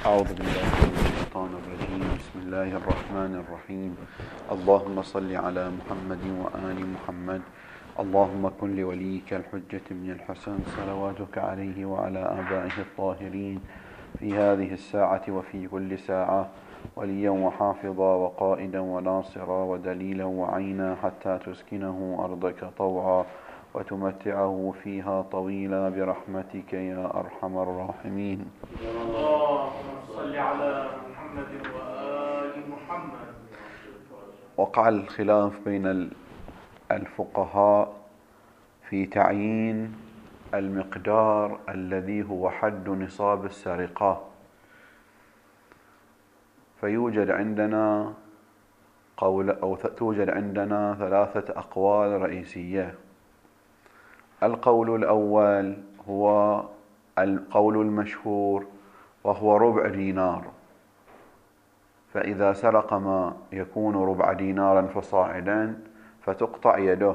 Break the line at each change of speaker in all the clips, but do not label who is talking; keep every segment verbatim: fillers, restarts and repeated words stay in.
أعوذ بالله من الشيطان الرجيم. بسم الله الرحمن الرحيم. اللهم صل على محمد وآل محمد. اللهم كن لوليك الحجة بن الحسن صلواتك عليه وعلى آبائه الطاهرين في هذه الساعة وفي كل ساعة وليا وحافظا وقائدا وناصرا ودليلا وعينا حتى تسكنه أرضك طوعا وتمتعه فيها طويلا برحمتك يا أرحم الراحمين.
اللهم صل على محمد وآل محمد.
وقع الخلاف بين الفقهاء في تعيين المقدار الذي هو حد نصاب السرقة، فيوجد عندنا قول أو توجد عندنا ثلاثة أقوال رئيسية. القول الأول هو القول المشهور وهو ربع دينار، فإذا سرق ما يكون ربع دينارا فصاعدا فتقطع يده.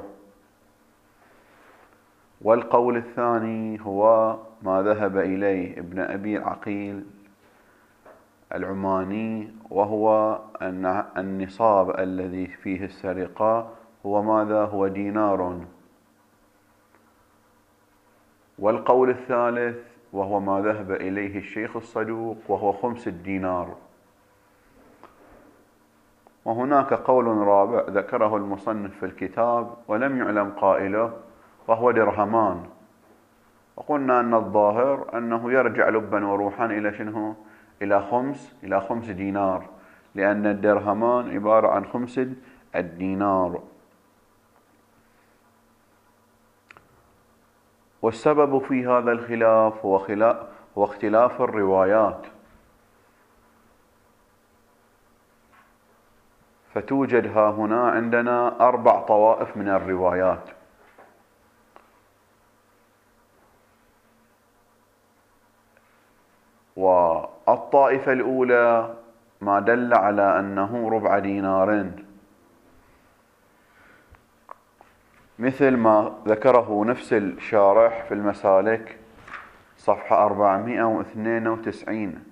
والقول الثاني هو ما ذهب إليه ابن أبي عقيل العماني، وهو أن النصاب الذي فيه السرقة هو ماذا؟ هو دينار. والقول الثالث وهو ما ذهب إليه الشيخ الصدوق وهو خمس الدينار. وهناك قول رابع ذكره المصنف في الكتاب ولم يعلم قائله وهو درهمان، وقلنا أن الظاهر أنه يرجع لبا وروحا إلى شنه؟ إلى خمس إلى خمس دينار، لأن الدرهمان عبارة عن خمس الدينار. والسبب في هذا الخلاف هو, خلاف هو اختلاف الروايات، فتوجد ها هنا عندنا أربع طوائف من الروايات. والطائفة الأولى ما دل على أنه ربع دينار، مثل ما ذكره نفس الشارح في المسالك صفحة أربعمائة واثنين وتسعين،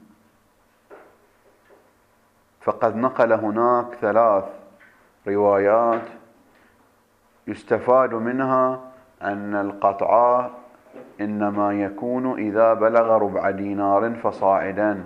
فقد نقل هناك ثلاث روايات يستفاد منها أن القطع إنما يكون إذا بلغ ربع دينار فصاعدا.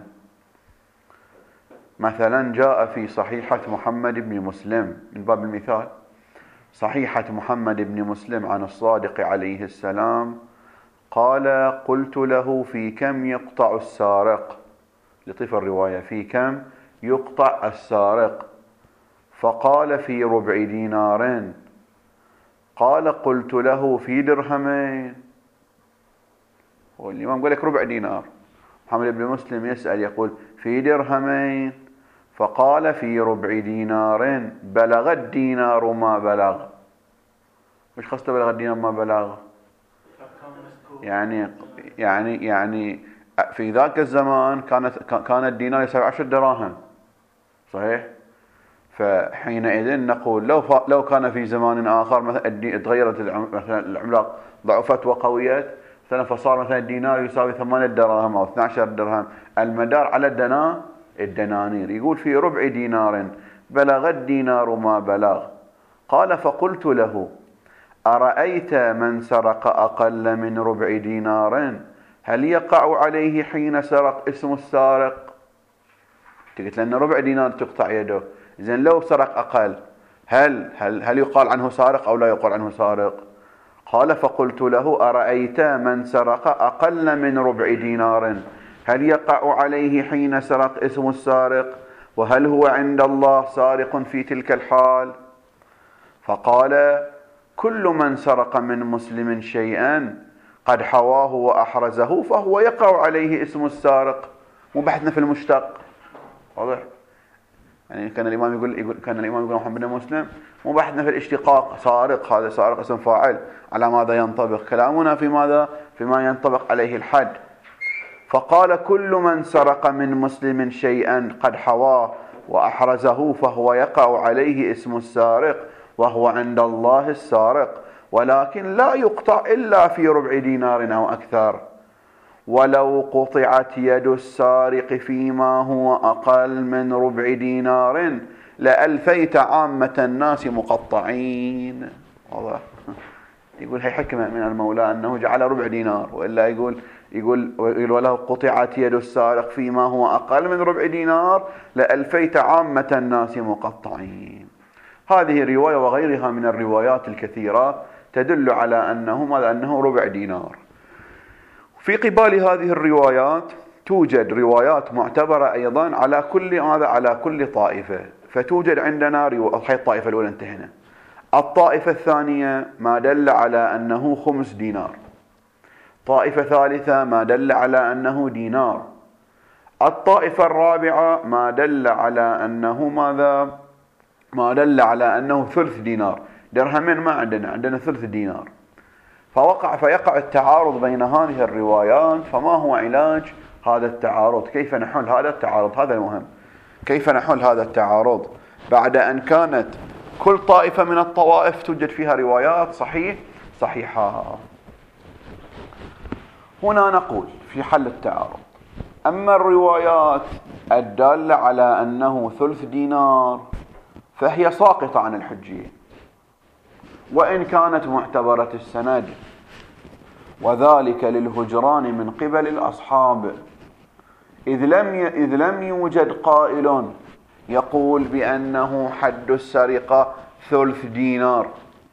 مثلا جاء في صحيحة محمد بن مسلم، من باب المثال، صحيحة محمد بن مسلم عن الصادق عليه السلام قال: قلت له في كم يقطع السارق؟ لطيف الرواية، في كم يقطع السارق؟ فقال: في ربع دينار. قال: قلت له في درهمين. والإمام قال لك ربع دينار، محمد بن مسلم يسأل يقول في درهمين، فقال: في ربع دينار بلغ الدينار ما بلغ. مش قصده بلغ الدينار ما بلغ، يعني يعني يعني في ذاك الزمان كانت كان الدينار يساوي عشر دراهم، صحيح؟ فحينئذ نقول لو لو كان في زمان آخر مثلا تغيرت مثلا العملة، ضعفت وقويت مثلا، فصار مثلا الدينار يساوي ثمانية دراهم أو اثني عشر درهم، المدار على الدنا الدنانير. يقول في ربع دينار بلغ الدينار ما بلغ. قال: فقلت له: أرأيت من سرق أقل من ربع دينار هل يقع عليه حين سرق اسم السارق؟ قلت لأن ربع دينار تقطع يده، إذن لو سرق أقل هل هل هل يقال عنه سارق أو لا يقال عنه سارق؟ قال: فقلت له: أرأيت من سرق أقل من ربع دينار هل يقع عليه حين سرق اسم السارق؟ وهل هو عند الله سارق في تلك الحال؟ فقال: كل من سرق من مسلم شيئا قد حواه وأحرزه فهو يقع عليه اسم السارق. مو بحثنا في المشتق، واضح؟ يعني كان الإمام يقول, يقول كان الإمام يقول محمد بن مسلم مو بحثنا في الاشتقاق، سارق هذا سارق اسم فاعل، على ماذا ينطبق كلامنا؟ في ماذا؟ فيما ينطبق عليه الحد. فقال: كل من سرق من مسلم شيئا قد حواه وأحرزه فهو يقع عليه اسم السارق وهو عند الله السارق، ولكن لا يقطع إلا في ربع دينار أو أكثر. ولو قطعت يد السارق فيما هو أقل من ربع دينار لألفيت عامة الناس مقطعين. واضح؟ يقول هي حكمة من المولى أنه جعل ربع دينار، وإلا يقول يقول ولو قطعت يد السارق فيما هو أقل من ربع دينار لألفيت عامة الناس مقطعين. هذه رواية وغيرها من الروايات الكثيرة تدل على أنه ماذا؟ أنه ربع دينار. في قبال هذه الروايات توجد روايات معتبرة أيضا على كل هذا على كل طائفة. فتوجد عندنا رواية، هي الطائفة الأولى انتهينا. الطائفة الثانية ما دل على أنه خمس دينار. طائفة ثالثة ما دل على أنه دينار. الطائفة الرابعة ما دل على أنه ماذا؟ ما دل على أنه ثلث دينار. درهمين ما عندنا، عندنا ثلث دينار. فوقع فيقع التعارض بين هذه الروايات. فما هو علاج هذا التعارض؟ كيف نحل هذا التعارض؟ هذا المهم. كيف نحل هذا التعارض بعد أن كانت كل طائفة من الطوائف توجد فيها روايات صحيح صحيحة؟ هنا نقول في حل التعارض: أما الروايات الدالة على أنه ثلث دينار فهي ساقطة عن الحجية وإن كانت معتبرة السند، وذلك للهجران من قبل الأصحاب، إذ لم ي... إذ لم يوجد قائل يقول بأنه حد السرقة ثلث دينار.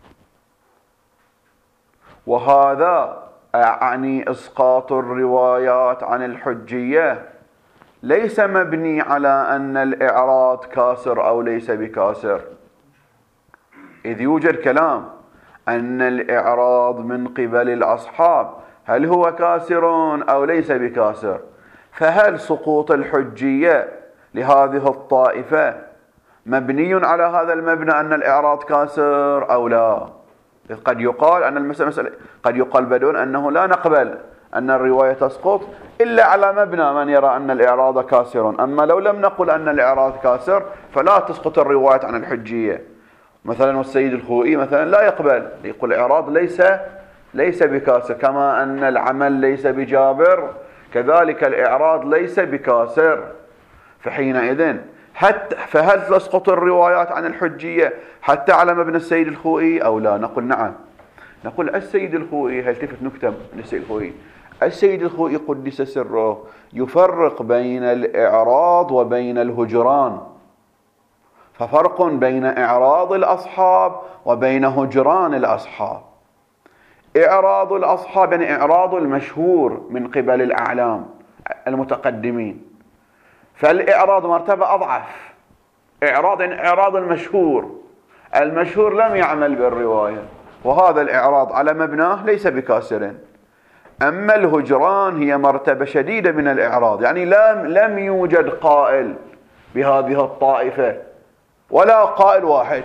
وهذا أعني إسقاط الروايات عن الحجية ليس مبني على أن الإعراض كاسر أو ليس بكاسر، إذ يوجد كلام أن الإعراض من قبل الأصحاب هل هو كاسر أو ليس بكاسر. فهل سقوط الحجية لهذه الطائفة مبني على هذا المبنى أن الإعراض كاسر أو لا؟ قد يقال أن المسألة مسألة قد يقال بدون أنه لا نقبل أن الرواية تسقط إلا على مبنى من يرى أن الإعراض كاسر. أما لو لم نقل أن الإعراض كاسر فلا تسقط الرواية عن الحجية. مثلا والسيد الخوئي مثلا لا يقبل، يقول الإعراض ليس ليس بكاسر، كما أن العمل ليس بجابر كذلك الإعراض ليس بكاسر. فحينئذ حتى فهل تسقط الروايات عن الحجية حتى على مبنى السيد الخوئي أو لا؟ نقول نعم. نقول السيد الخوئي، هلتفت نكتة من السيد الخوئي، السيد الخوئي قدس سره يفرق بين الإعراض وبين الهجران، ففرق بين إعراض الأصحاب وبين هجران الأصحاب. إعراض الأصحاب يعني إعراض المشهور من قبل الأعلام المتقدمين، فالإعراض مرتبة أضعف. إعراض إعراض المشهور، المشهور لم يعمل بالرواية، وهذا الإعراض على مبناه ليس بكاسر. أما الهجران هي مرتبة شديدة من الإعراض، يعني لم لم يوجد قائل بهذه الطائفة ولا قائل واحد.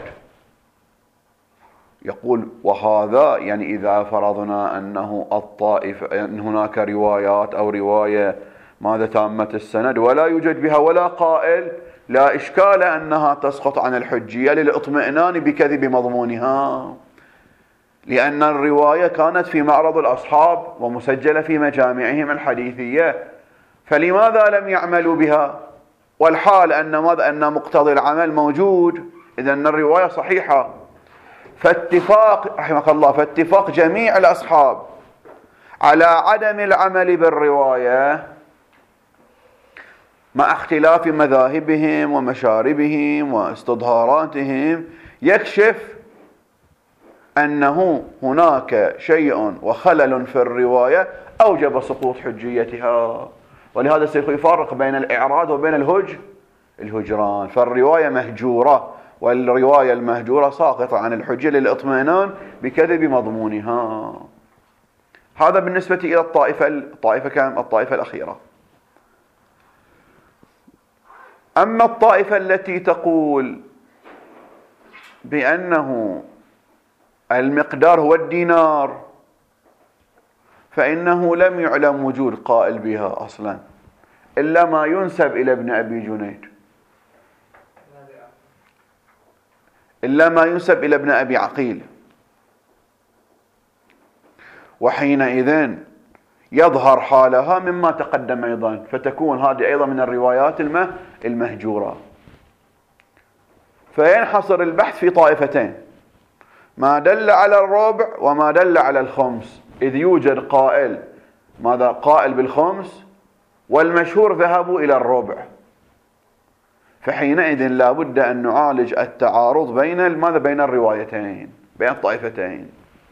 يقول وهذا يعني إذا فرضنا أنه الطائفة أن هناك روايات أو رواية ماذا تامة السند ولا يوجد بها ولا قائل، لا إشكال أنها تسقط عن الحجية للاطمئنان بكذب مضمونها، لأن الرواية كانت في معرض الأصحاب ومسجلة في مجامعهم الحديثية، فلماذا لم يعملوا بها والحال أن ماذا أن مقتضي العمل موجود؟ إذن الرواية صحيحة. فاتفاق رحمك الله فاتفاق جميع الأصحاب على عدم العمل بالرواية مع اختلاف مذاهبهم ومشاربهم واستظهاراتهم يكشف أنه هناك شيء وخلل في الرواية أوجب سقوط حجيتها. ولهذا سيفرق بين الإعراض وبين الهج الهجران. فالرواية مهجورة، والرواية المهجورة ساقطة عن الحجة للاطمئنان بكذب مضمونها. هذا بالنسبة إلى الطائفة الطائفة كام الطائفة الأخيرة. أما الطائفة التي تقول بأنه المقدار هو الدينار فإنه لم يعلم وجود قائل بها أصلا إلا ما ينسب إلى ابن أبي جنيد، إلا ما ينسب إلى ابن أبي عقيل. وحينئذ يظهر حالها مما تقدم أيضا، فتكون هذه أيضا من الروايات المهجورة. فينحصر البحث في طائفتين: ما دل على الربع وما دل على الخمس، إذ يوجد قائل ماذا قائل بالخمس والمشهور ذهبوا إلى الربع، فحينئذ لا بد أن نعالج التعارض بين ماذا بين الروايتين، بين الطائفتين.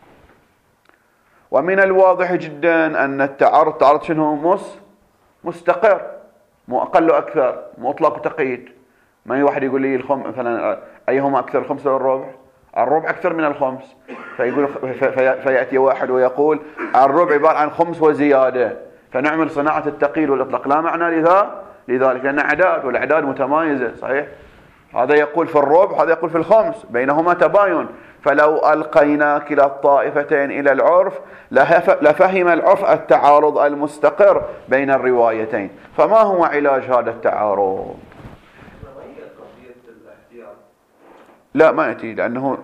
ومن الواضح جدا أن التعارض تعارض شنو؟ مس مستقر، مو أقل وأكثر، مطلق وتقييد. ما واحد يقول لي الخم مثلا أيهما أكثر، الخمس ولا الربع؟ الربع أكثر من الخمس، فيقول في فيأتي واحد ويقول الربع عبارة عن خمس وزيادة، فنعمل صناعة التقييد والإطلاق. لا معنى لذا لذلك، لأن أعداد والأعداد متمايزة، صحيح؟ هذا يقول في الربع، هذا يقول في الخمس، بينهما تباين. فلو ألقينا كلا الطائفتين إلى العرف لفهم العرف التعارض المستقر بين الروايتين. فما هو علاج هذا التعارض؟ لا ما يأتي، لأنه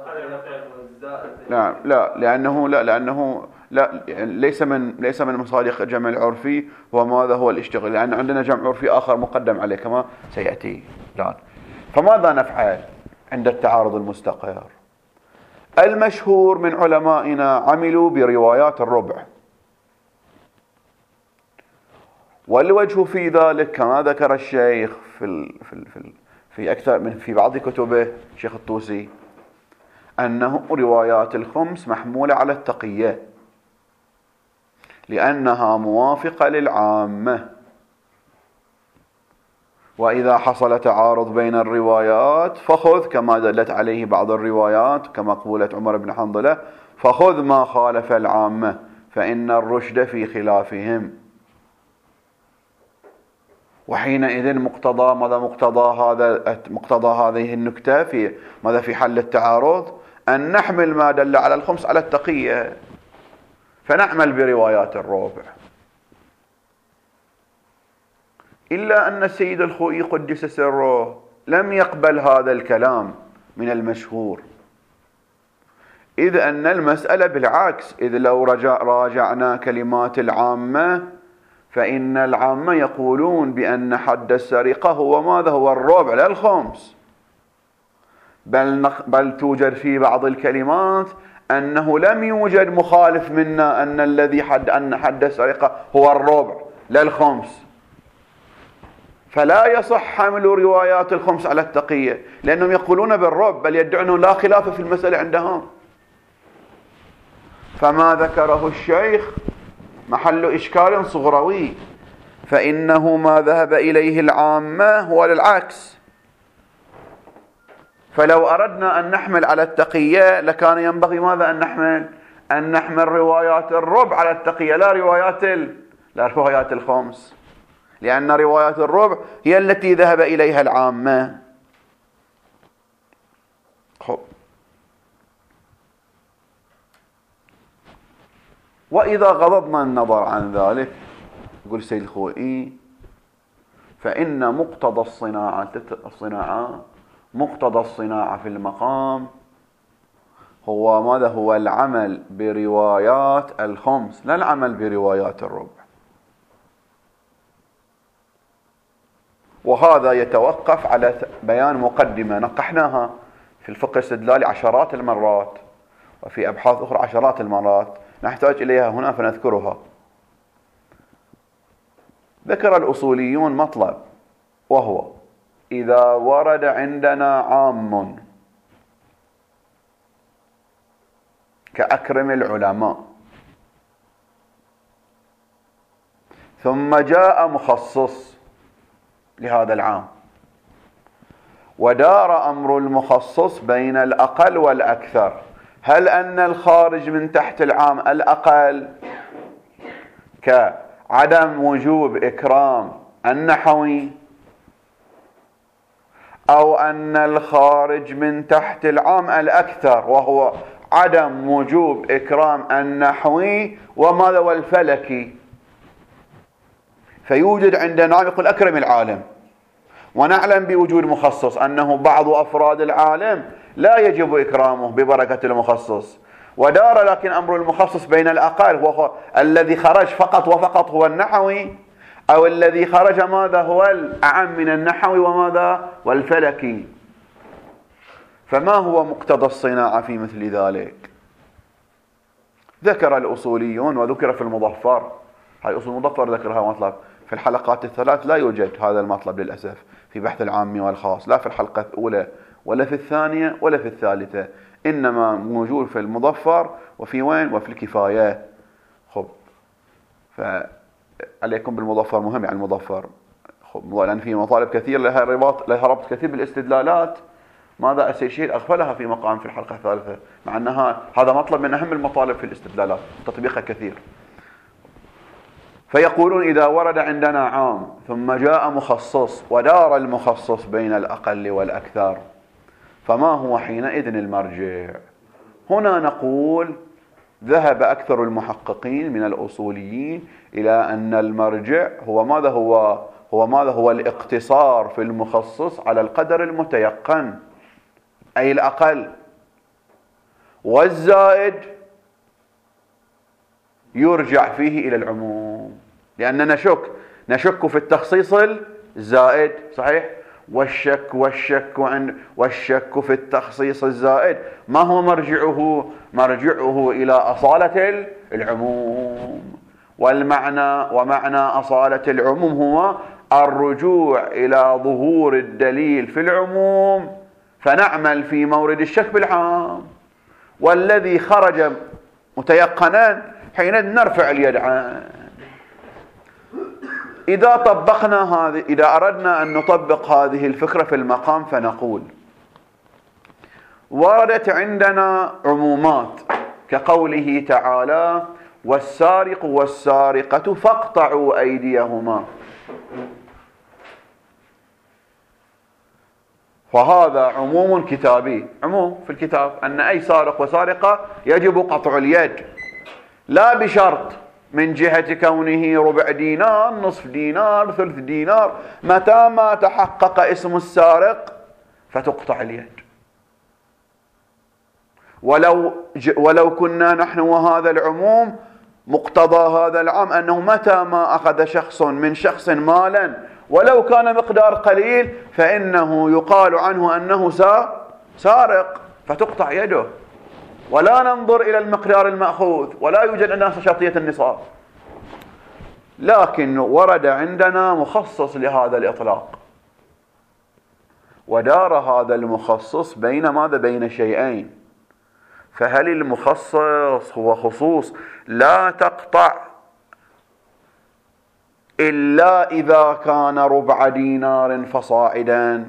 لا لا لأنه لا لأنه لا ليس من ليس من مصادق الجمع العرفي. وماذا هو الاشتغال؟ لأن عندنا جمع عرفي آخر مقدم عليه كما سيأتي الآن. فماذا نفعل عند التعارض المستقر؟ المشهور من علمائنا عملوا بروايات الربع، والوجه في ذلك كما ذكر الشيخ في ال في ال في, ال في أكثر من في بعض كتبه الشيخ الطوسي أنه روايات الخمس محمولة على التقية لأنها موافقة للعامة، وإذا حصل تعارض بين الروايات فخذ كما دلت عليه بعض الروايات كما قولة عمر بن حنظلة: فخذ ما خالف العامة فإن الرشد في خلافهم. وحينئذ مقتضى ماذا مقتضى هذا مقتضى هذه النكتة في ماذا في حل التعارض؟ أن نحمل ما دل على الخمس على التقية، فنعمل بروايات الربع. إلا أن السيد الخوئي قدس سره لم يقبل هذا الكلام من المشهور، إذ أن المسألة بالعكس، إذ لو رجع راجعنا كلمات العامة فإن العامة يقولون بأن حد السرقة هو ماذا؟ هو الربع لا الخمس، بل, بل توجد في بعض الكلمات أنه لم يوجد مخالف منا أن الذي حد أن حد السرقة هو الربع لا الخمس. فلا يصح حمل روايات الخمس على التقية، لأنهم يقولون بالربع، بل يدعون لا خلاف في المسألة عندهم. فما ذكره الشيخ محل إشكال صغروي، فإنه ما ذهب إليه العامة هو للعكس. فلو أردنا أن نحمل على التقية لكان ينبغي ماذا أن نحمل؟ أن نحمل روايات الربع على التقية، لا روايات ال... لا روايات الخمس، لأن روايات الربع هي التي ذهب إليها العامة. خب. وإذا غضضنا النظر عن ذلك يقول السيد الخوئي: فإن مقتضى الصناعة الصناعة مقتضى الصناعة في المقام هو ماذا؟ هو العمل بروايات الخمس لا العمل بروايات الربع. وهذا يتوقف على بيان مقدمة نقحناها في الفقه الاستدلالي عشرات المرات، وفي أبحاث أخرى عشرات المرات نحتاج إليها هنا فنذكرها. ذكر الأصوليون مطلب، وهو إذا ورد عندنا عام كأكرم العلماء ثم جاء مخصص لهذا العام ودار أمر المخصص بين الأقل والأكثر، هل أن الخارج من تحت العام الأقل كعدم وجوب إكرام النحوي، أو أن الخارج من تحت العام الأكثر وهو عدم وجوب إكرام النحوي وماذا والفلكي؟ فيوجد عندنا يقول أكرم العالم، ونعلم بوجود مخصص أنه بعض أفراد العالم لا يجب إكرامه ببركة المخصص، ودار لكن أمر المخصص بين الأقل هو الذي خرج فقط وفقط هو النحوي، أو الذي خرج ماذا هو الأعم من النحوي وماذا والفلكي. فما هو مقتضى الصناعة في مثل ذلك؟ ذكر الأصوليون وذكر في المظفر، هاي أصول المظفر ذكرها مطلب، في الحلقات الثلاث لا يوجد هذا المطلب للأسف في بحث العام والخاص، لا في الحلقة الأولى ولا في الثانية ولا في الثالثة، إنما موجود في المظفر وفي وين وفي الكفاية. خب فعليكم بالمظفر، مهم يعني المظفر، خب لأن في مطالب كثير لها رباط لها ربط كثير بالاستدلالات، ماذا أسير شيء أغفلها في مقام في الحلقة الثالثة، مع أنها هذا مطلب من أهم المطالب في الاستدلالات، تطبيقها كثير. فيقولون إذا ورد عندنا عام ثم جاء مخصص ودار المخصص بين الأقل والأكثر، فما هو حينئذ المرجع؟ هنا نقول ذهب أكثر المحققين من الأصوليين إلى أن المرجع هو ماذا هو هو ماذا هو الاقتصار في المخصص على القدر المتيقن، أي الأقل، والزائد يرجع فيه إلى العموم، لأننا نشك نشك في التخصيص الزائد، صحيح؟ والشك والشك عن والشك في التخصيص الزائد ما هو مرجعه؟ مرجعه إلى أصالة العموم، والمعنى ومعنى أصالة العموم هو الرجوع إلى ظهور الدليل في العموم فنعمل في مورد الشك بالعام، والذي خرج متيقنا حين نرفع اليد عنه. إذا طبقنا هذه إذا أردنا أن نطبق هذه الفكرة في المقام فنقول وردت عندنا عمومات كقوله تعالى والسارق والسارقة فاقطعوا أيديهما، فهذا عموم كتابي، عموم في الكتاب أن أي سارق وسارقة يجب قطع اليد، لا بشرط من جهة كونه ربع دينار، نصف دينار، ثلث دينار، متى ما تحقق اسم السارق فتقطع اليد. ولو ولو كنا نحن وهذا العموم مقتضى هذا العام أنه متى ما أخذ شخص من شخص مالا ولو كان مقدار قليل فإنه يقال عنه أنه سارق فتقطع يده، ولا ننظر إلى المقدار المأخوذ، ولا يوجد عندنا شرطية النصاب. لكن ورد عندنا مخصص لهذا الإطلاق، ودار هذا المخصص بين ماذا؟ بين شيئين. فهل المخصص هو خصوص لا تقطع إلا إذا كان ربع دينار فصاعدا،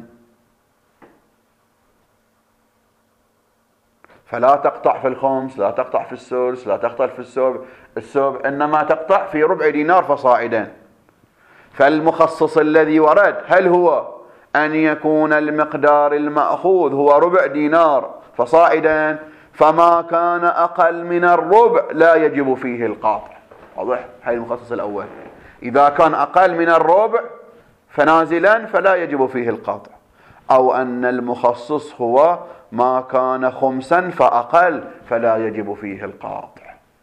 فلا تقطع في الخمس، لا تقطع في السدس، لا تقطع في السبع السبع إنما تقطع في ربع دينار فصاعدا. فالمخصص الذي ورد هل هو أن يكون المقدار المأخوذ هو ربع دينار فصاعدا، فما كان أقل من الربع لا يجب فيه القاطع. واضح؟ هاي المخصص الأول، إذا كان أقل من الربع فنازلا فلا يجب فيه القاطع. أو أن المخصص هو ما كان خمسا فأقل فلا يجب فيه القاطع.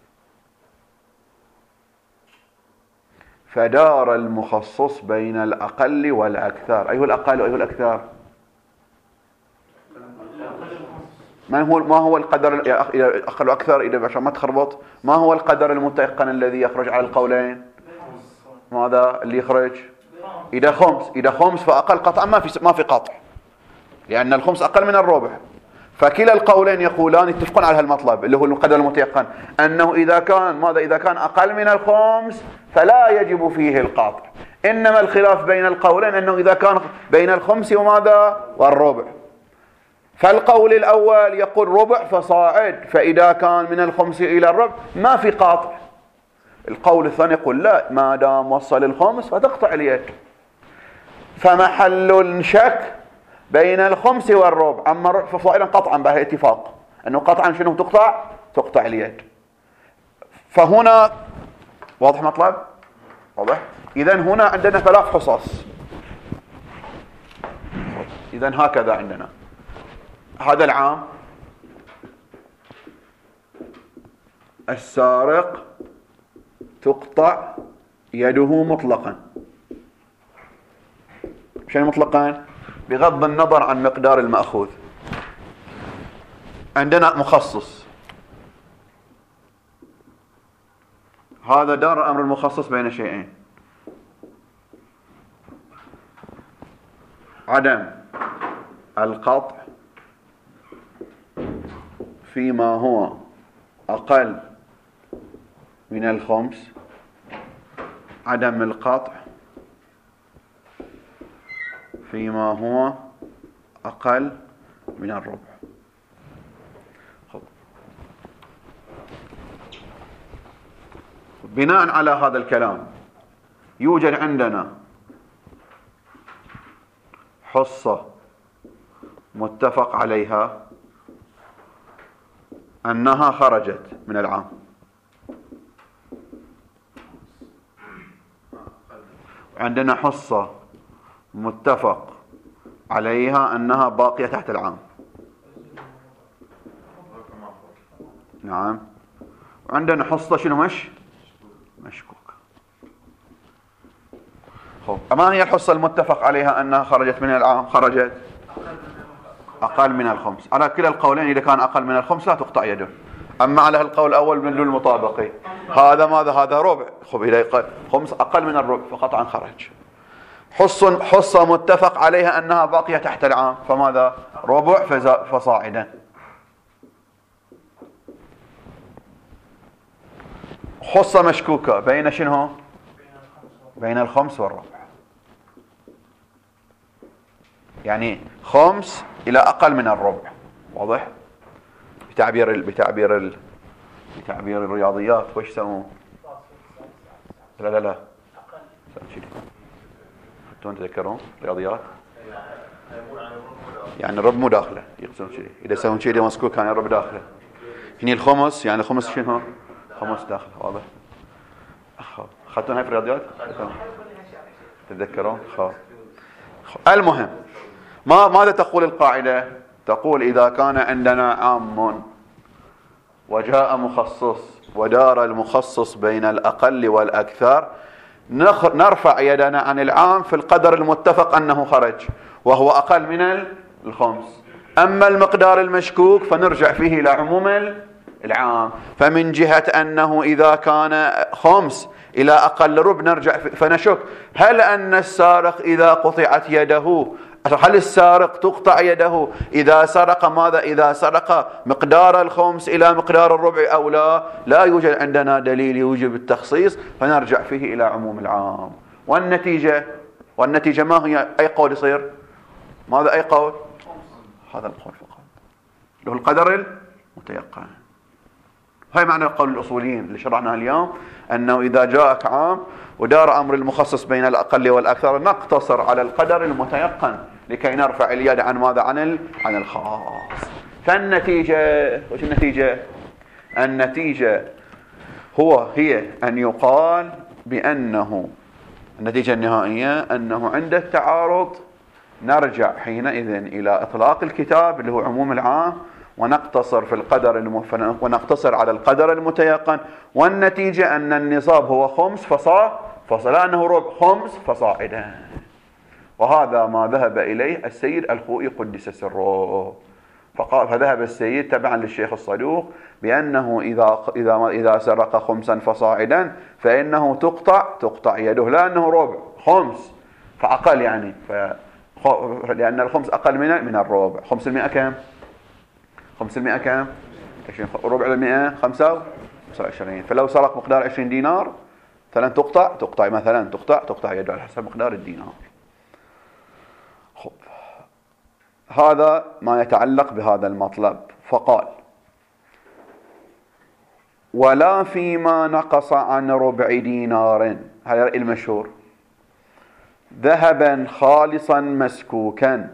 فدار المخصص بين الأقل والأكثر. أيه الأقل وأيه الأكثر؟ ما هو ما هو القدر الأقل وأكثر؟ إذا عشان ما تخربط، ما هو القدر المتيقن الذي يخرج على القولين؟ ماذا اللي يخرج؟ إذا خمس إذا خمس فأقل قطعا ما في ما في قاطع، لأن الخمس أقل من الربع. فكلا القولين يقولان يتفقون على هالمطلب اللي هو القدر المتيقن، أنه إذا كان ماذا؟ إذا كان أقل من الخمس فلا يجب فيه القاطع. إنما الخلاف بين القولين أنه إذا كان بين الخمس وماذا؟ والربع. فالقول الأول يقول ربع فصاعد، فإذا كان من الخمس إلى الربع ما في قاطع. القول الثاني يقول لا، ما دام وصل الخمس فتقطع اليد. فمحل الشك بين الخمس والربع، أما الربع فصاعدا قطعا به اتفاق أنه قطعا شنو تقطع؟ تقطع اليد. فهنا واضح مطلب؟ واضح؟ إذن هنا عندنا ثلاث حصص. إذن هكذا عندنا هذا العام السارق تقطع يده مطلقا. شنو مطلقا؟ بغض النظر عن مقدار المأخوذ. عندنا مخصص، هذا دار الأمر المخصص بين شيئين: عدم القطع فيما هو أقل من الخمس، عدم القطع فيما هو أقل من الربع. بناء على هذا الكلام يوجد عندنا حصة متفق عليها أنها خرجت من العام، عندنا حصة متفق عليها أنها باقية تحت العام. نعم. وعندنا حصة شنو مش مشكوك. خب، ما هي الحصة المتفق عليها أنها خرجت من العام؟ خرجت أقل من الخمس. على كلا القولين إذا كان أقل من الخمس لا تقطع يده. أما على القول الأول من دون المطابقة، هذا ماذا؟ هذا ربع. خب، إذا يقل خمس أقل من الربع فقطعا خرج. حصة حصة متفق عليها أنها باقية تحت العام، فماذا؟ ربع فصاعدا. حصة مشكوكة بين شنو؟ بين الخمس والربع، يعني خمس إلى أقل من الربع. واضح؟ بتعبير ال... بتعبير ال... بتعبير الرياضيات وش يسمون؟ لا لا لا انتم تذكرون رياضيات؟ يعني الرب مو داخله، يقصدون كذي. اذا يسوون كذي مسكوك كان الرب داخله. هني الخمس، يعني الخمس شنو؟ خمس داخل. واضح؟ اخذتون هاي في الرياضيات؟ تتذكرون؟ خلاص. المهم، ما ماذا تقول القاعدة؟ تقول إذا كان عندنا عام وجاء مخصص ودار المخصص بين الأقل والأكثر، نرفع يدنا عن العام في القدر المتفق أنه خرج وهو أقل من الخمس. أما المقدار المشكوك فنرجع فيه إلى عموم العام. فمن جهة أنه إذا كان خمس إلى أقل ربع نرجع فنشك هل أن السارق إذا قطعت يده، هل السارق تقطع يده إذا سرق ماذا؟ إذا سرق مقدار الخمس إلى مقدار الربع أو لا؟ لا يوجد عندنا دليل يوجب التخصيص، فنرجع فيه إلى عموم العام. والنتيجة والنتيجة ما هي؟ أي قول يصير؟ ماذا أي قول؟ هذا القول فقط، له القدر المتيقن. هاي معنى قول الأصوليين اللي شرحناها اليوم، أنه إذا جاءك عام ودار أمر المخصص بين الأقل والأكثر نقتصر على القدر المتيقن لكي نرفع اليد عن ماذا؟ عن عن الخاص. فالنتيجة وش النتيجة؟ النتيجة هو هي أن يقال بأنه النتيجة النهائية أنه عند التعارض نرجع حينئذ إلى إطلاق الكتاب اللي هو عموم العام، ونقتصر في القدر المف... ونقتصر على القدر المتيقن. والنتيجة أن النصاب هو خمس فصاع فصلا أنه ربع خمس فصاعدا. وهذا ما ذهب إليه السيد الخوئي قدس سره. فقال فذهب السيد تبعا للشيخ الصدوق بأنه إذا إذا إذا سرق خمسا فصاعدا فإنه تقطع تقطع يده، لا أنه ربع خمس فأقل، يعني ف... لأن الخمس أقل من من الربع. خمس المئة كم؟ خمس المئة كم؟ ربع المئة خمسة وعشرين. فلو سرق مقدار عشرين دينار مثلا تقطع تقطع مثلا تقطع تقطع يده على حسب مقدار الدينار. خب، هذا ما يتعلق بهذا المطلب. فقال: ولا فيما نقص عن ربع دينار، هذا المشهور، ذهبا خالصا مسكوكا.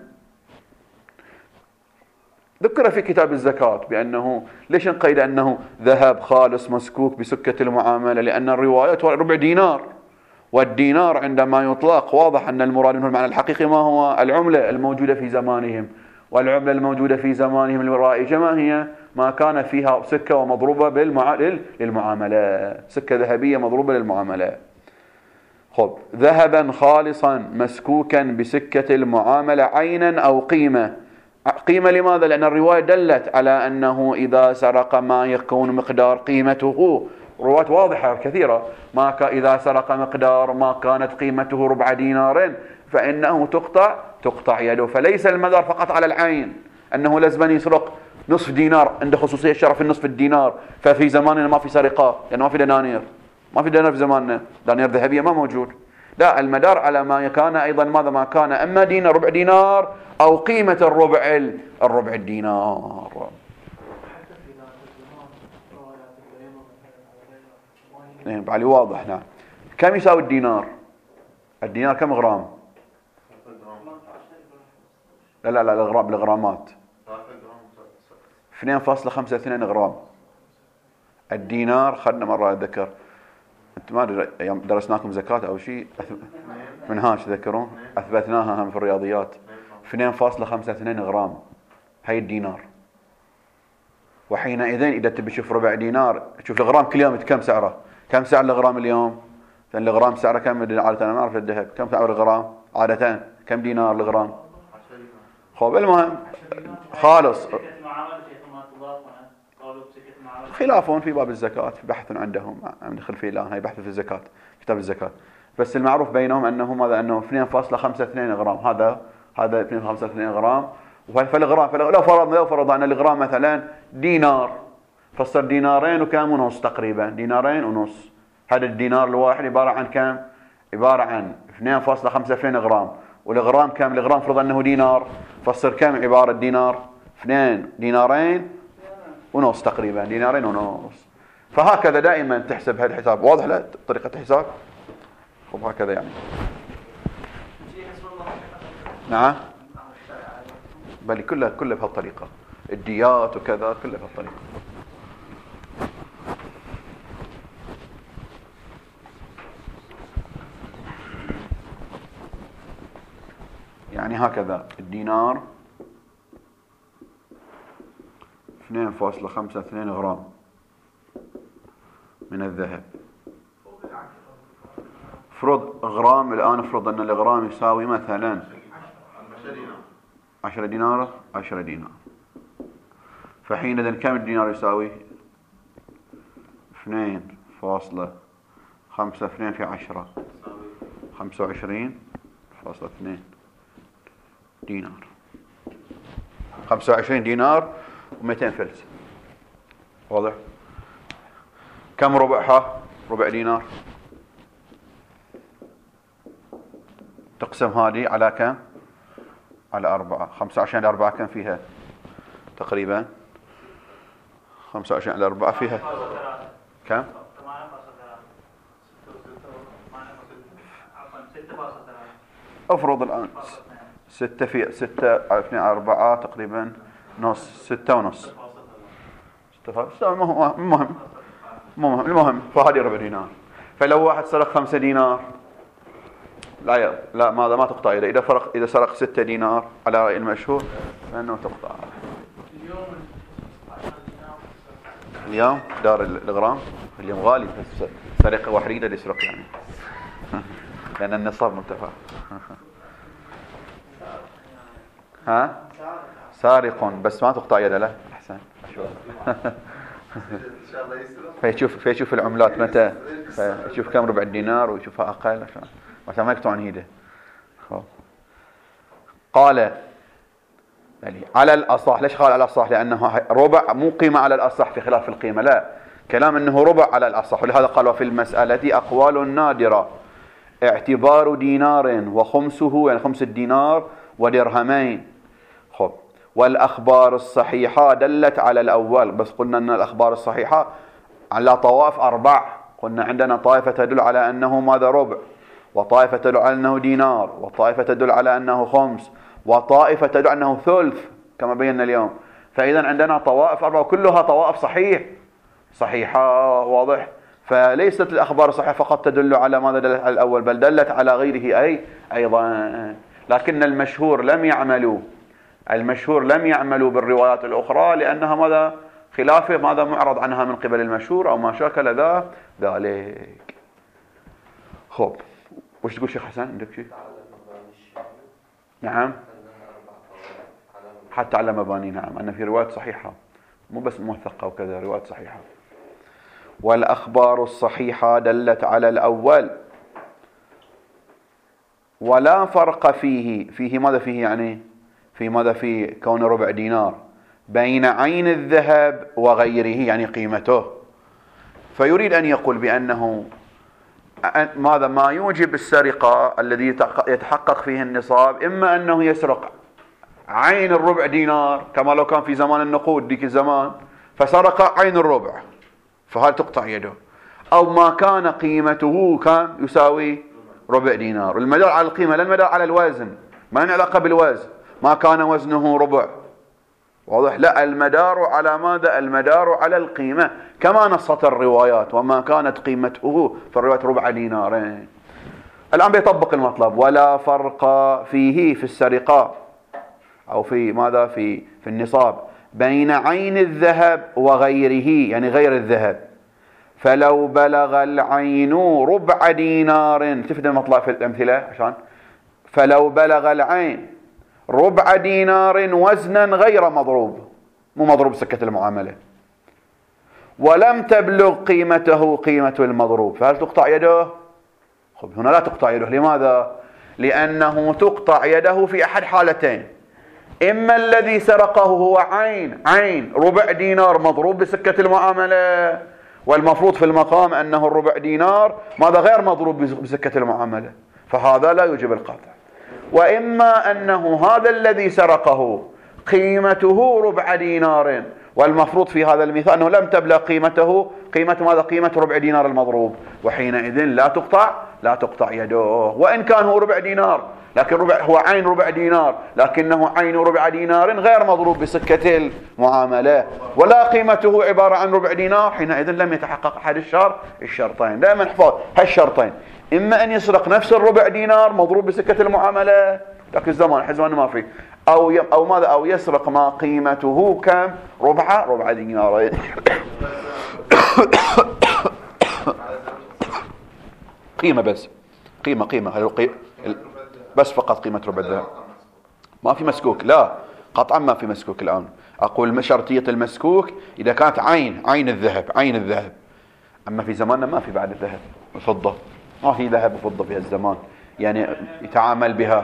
ذكر في كتاب الزكاة بأنه ليش نقيد أنه ذهب خالص مسكوك بسكة المعاملة؟ لأن الروايات ربع دينار، والدينار عندما يطلق واضح أن المراد منه المعنى الحقيقي ما هو؟ العملة الموجودة في زمانهم، والعملة الموجودة في زمانهم الرائجة ما هي؟ ما كان فيها سكة ومضروبة بالمع... للمعاملة، سكة ذهبية مضروبة للمعاملة. خب ذهبا خالصا مسكوكا بسكة المعاملة عينا أو قيمة. قيمة لماذا؟ لأن الرواية دلت على أنه إذا سرق ما يكون مقدار قيمته، روايات واضحة كثيرة، ما ك... إذا سرق مقدار ما كانت قيمته ربع دينار فإنه تقطع تقطع يده. فليس المدار فقط على العين أنه لازم يسرق نصف دينار، عنده خصوصية الشرف النصف الدينار، ففي زماننا ما في سرقة لأنه ما في دنانير، ما في دينار في زماننا، دنانير ذهبية ما موجود. لا، المدار على ما كان أيضا ماذا ما كان أما دينار ربع دينار أو قيمة الربع الربع الدينار. علي واضح. نعم. كم يساوي الدينار؟ الدينار كم غرام؟ لا لا لا الغرام بالغرامات اثنين فاصلة خمسة اثنين غرام. الدينار خلنا مرة أتذكر، أنت ما درسناكم زكاة أو شيء منهاج تذكرون، أثبتناها هم في الرياضيات، اثنين فاصلة خمسة اثنين غرام هاي الدينار. وحينئذ إذا تبي تشوف ربع دينار، تشوف الغرام كل يوم كم سعره؟ كم سعر الغرام اليوم؟ لأن الغرام سعره كم عادة؟ أنا ما أعرف الذهب كم سعر الغرام عادة؟ كم دينار الغرام؟ خب المهم خالص خلافهم في باب الزكاة، في بحث عندهم ندخل فيه الآن، هاي بحث في الزكاة كتاب الزكاة. بس المعروف بينهم أنه ماذا؟ أنه اثنين فاصلة خمسة اثنين غرام، هذا هذا اثنين فاصلة خمسة اثنين غرام. فالغرام لو فرضنا لو فرضنا أن الغرام مثلا دينار، فصار دينارين وكم ونص تقريبا، دينارين ونص. هذا الدينار الواحد عبارة عن كم؟ عبارة عن اثنين فاصلة خمسة اثنين غرام، والغرام كم؟ الغرام فرض أنه دينار، فصار كم عبارة دينار؟ اثنين دينارين ونص تقريبا، دينارين ونص. فهكذا دائما تحسب هذا الحساب. واضح له طريقة الحساب؟ خب هكذا يعني. نعم بل كلها كلها بهالطريقة، الديات وكذا كلها بهالطريقة. يعني هكذا الدينار اثنين فاصلة خمسة اثنين غرام من الذهب. فرض غرام الآن، افرض أن الغرام يساوي مثلا عشرة دينار عشرة دينار، فحينئذ كم الدينار يساوي؟ اثنين فاصلة خمسة اثنين في عشرة خمسة وعشرين فاصلة اثنين دينار، خمسة وعشرين دينار ومئتين فلس. واضح؟ كم ربعها؟ ربع دينار. تقسم هذه على كم؟ على أربعة. خمسة وعشرين على أربعة كم فيها؟ تقريبا خمسة وعشرين على أربعة فيها كم؟ أفرض الآن ستة في ستة على اثنين على أربعة تقريبا نص، ستة ونص. المهم المهم المهم المهم فهذه ربع دينار. فلو واحد سرق خمسة دينار لا لا ماذا ما تقطع يده. إذا فرق إذا سرق ستة دينار على رأي المشهور فإنه تقطع. اليوم دار الغرام اليوم غالي، سرقة وحيدة اللي يسرق يعني لأن النصاب مرتفع. ها سارق بس ما تقطع يده له أحسن. فيشوف فيشوف العملات متى، فيشوف كم ربع الدينار ويشوفها أقل عشان ما يقطعون يده. قال يعني على الأصح. ليش قال على الأصح؟ لأنه ربع مو قيمة على الأصح في خلاف القيمة، لا كلام أنه ربع على الأصح. ولهذا قال وفي المسألة أقوال نادرة اعتبار دينار وخمسه يعني خمس الدينار ودرهمين. خب والأخبار الصحيحة دلت على الأول، بس قلنا أن الأخبار الصحيحة على طوائف أربع. قلنا عندنا طائفة تدل على أنه ماذا ربع، وطائفة تدل على أنه دينار، وطائفة تدل على أنه خمس، وطائفة تدل على أنه ثلث كما بينا اليوم. فإذا عندنا طوائف أربعة وكلها طوائف صحيح صحيحة. واضح؟ فليست الأخبار الصحيحة فقط تدل على ماذا دلت على الأول، بل دلت على غيره أي أيضا. لكن المشهور لم يعملوا المشهور لم يعملوا بالروايات الأخرى لأنها ماذا خلافه ماذا معرض عنها من قبل المشهور أو ما شاكل ذا ذلك. خب وش تقول شيخ حسن؟ عندك شيء؟ نعم حتى على مباني. نعم أن في روايات صحيحة مو بس موثقة وكذا، روايات صحيحة. والأخبار الصحيحة دلت على الأول ولا فرق فيه. فيه ماذا فيه يعني؟ في ماذا؟ في كون ربع دينار بين عين الذهب وغيره يعني قيمته. فيريد أن يقول بأنه ماذا ما يوجب السرقة الذي يتحقق فيه النصاب، إما أنه يسرق عين الربع دينار كما لو كان في زمان النقود ديك الزمان فسرق عين الربع فهل تقطع يده، أو ما كان قيمته كان يساوي ربع دينار. المدار على القيمة لا المدار على الوزن، ما له علاقة بالوزن. ما كان وزنه ربع، واضح؟ لا، المدار على ماذا؟ المدار على القيمة كما نصت الروايات. وما كانت قيمته في الروايات ربع دينارين. الآن بيطبق المطلب. ولا فرق فيه في السرقة أو في ماذا؟ في في النصاب بين عين الذهب وغيره يعني غير الذهب. فلو بلغ العين ربع دينار، تفهم المطلب في الأمثلة عشان فلو بلغ العين ربع دينار وزنا غير مضروب، مو مضروب سكة المعاملة، ولم تبلغ قيمته قيمة المضروب، فهل تقطع يده؟ خب هنا لا تقطع يده. لماذا؟ لأنه تقطع يده في أحد حالتين. إما الذي سرقه هو عين عين ربع دينار مضروب بسكة المعاملة، والمفروض في المقام أنه الربع دينار ماذا؟ غير مضروب بسكة المعاملة، فهذا لا يوجب القطع. وإما أنه هذا الذي سرقه قيمته ربع دينار، والمفروض في هذا المثال أنه لم تبلغ قيمته قيمة ماذا؟ قيمة ربع دينار المضروب، وحينئذ لا تقطع لا تقطع يده. وإن كان هو ربع دينار لكن ربع هو عين ربع دينار، لكنه عين ربع دينار غير مضروب بسكة المعاملة ولا قيمته عبارة عن ربع دينار، حينئذ لم يتحقق أحد الشرط الشرطين. دائما احفظ هالشرطين، إما أن يسرق نفس الربع دينار مضروب بسكة المعاملة لكن الزمان حزمان ما فيه، أو ي... أو ماذا؟ أو يسرق ما قيمته كم؟ ربع ربع دينار. قيمة بس، قيمة قيمة بس فقط قيمة ربع الذهب، ما في مسكوك. لا قطعا ما في مسكوك. الآن أقول شرطية المسكوك إذا كانت عين عين الذهب عين الذهب. أما في زماننا ما في بعد الذهب والفضة، ما في ذهب وفضة في الزمان يعني يتعامل بها.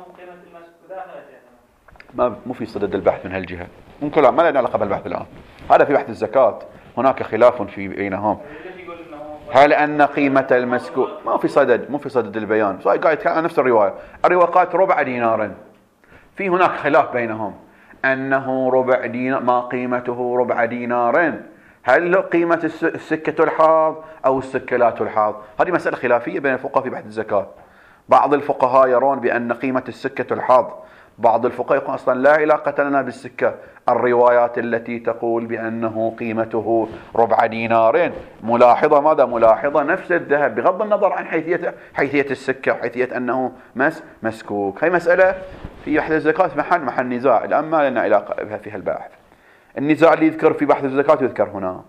ما مو في صدد البحث من هالجهة، ممكن لا ما لنا علاقة بالبحث الآن. هذا في بحث الزكاة هناك خلاف في بينهم. هل أن قيمة المسكوك ما في صدد مو في صدد البيان، قاعد يتكلم عن نفس الرواية. الروايات ربع دينار، في هناك خلاف بينهم أنه ربع دينار ما قيمته ربع دينار، هل قيمة السكة الحاض أو السكة لا تلحاظ؟ هذه مسألة خلافية بين الفقهاء في بحث الزكاة. بعض الفقهاء يرون بأن قيمة السكة تلحاظ، بعض الفقهاء يقول أصلا لا علاقة لنا بالسكة. الروايات التي تقول بأنه قيمته ربع دينار ملاحظة ماذا؟ ملاحظة نفس الذهب بغض النظر عن حيثية حيثية السكة وحيثية أنه مس مسكوك. هي مسألة في بحث الزكاة محل محل نزاع، الآن ما لنا علاقة بها في هالبحث. النزاع اللي يذكر في بحث الزكاة يذكر هنا.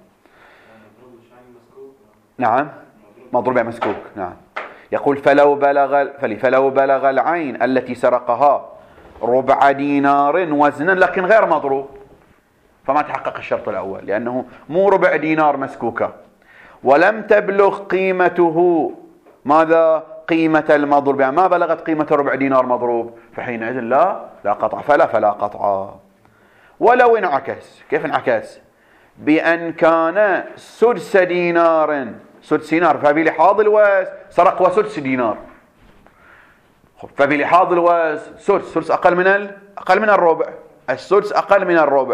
نعم مضروب يعني مسكوك. نعم يقول فلو بلغ فلو بلغ العين التي سرقها ربع دينار وزنا لكن غير مضروب، فما تحقق الشرط الأول لأنه مو ربع دينار مسكوكة، ولم تبلغ قيمته ماذا؟ قيمة المضروب، يعني ما بلغت قيمة ربع دينار مضروب، فحينئذ لا لا قطع فلا فلا قطع. ولو انعكس، كيف انعكس؟ بأن كان سدس دينار سدس دينار فبلحاظ الوزن سرق وسدس دينار، فبلحاظ الوزن سدس سدس أقل من ال... أقل من الربع، السدس أقل من الربع،